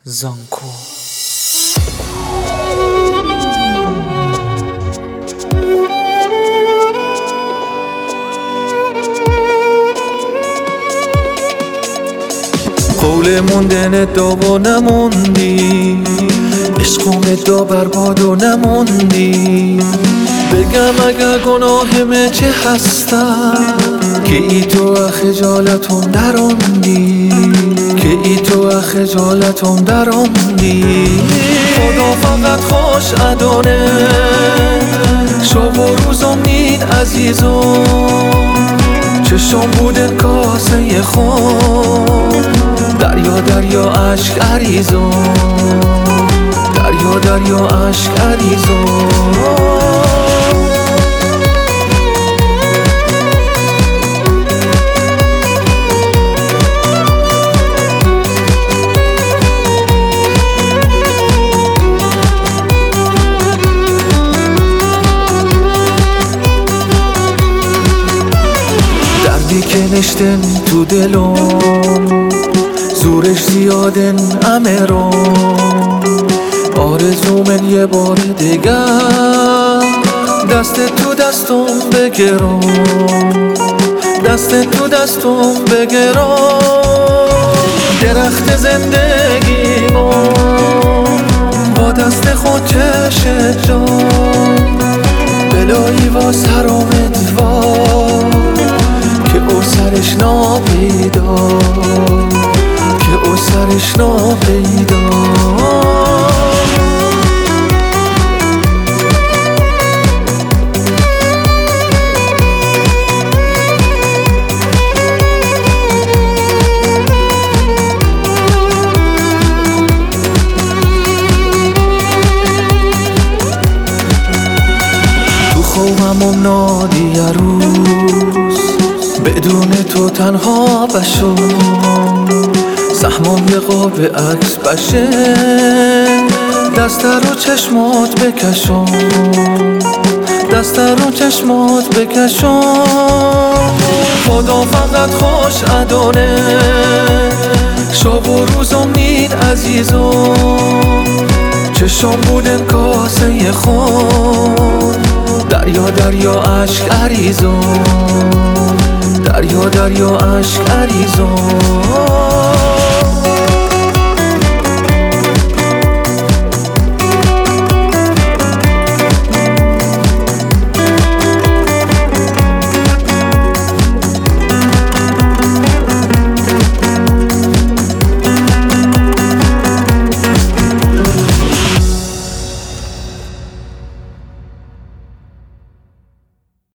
زانکو قول موندن دابا نموندی، عشقم دا برباد و نموندی. بگم اگر گناهمه چه هستم که ای تو خجالتم دراندی، که ای تو خجالتم دراندی. خدا فقط خوش ادانه شب و روزم نید عزیزم، چشم بودن کاسه خون، دریا دریا عشق عریزم، دریا دریا عشق عریزم. دردی که نشتن تو دلم، زورش زیادن امرم. آرزومن یه بار دیگه دست تو دستم بگیرم، دست تو دستم بگیرم. درخت زندگیمو با دست خود چشت جان، بلایی و سرامت که او سرش ناپیدا، که او سرش ناپیدا. تو خوابم نادی یه روز بدون تو تنها بشم، سهمم یه قاب عکس بشه، دست رو چشمات بکشم، دست رو چشمات بکشم. خدا فقط خوش ادانه شب و روزم نید عزیزم، چشم بودن کاسه خون، دریا دریا عشق عریزم، دریا دریا عشق عریزم.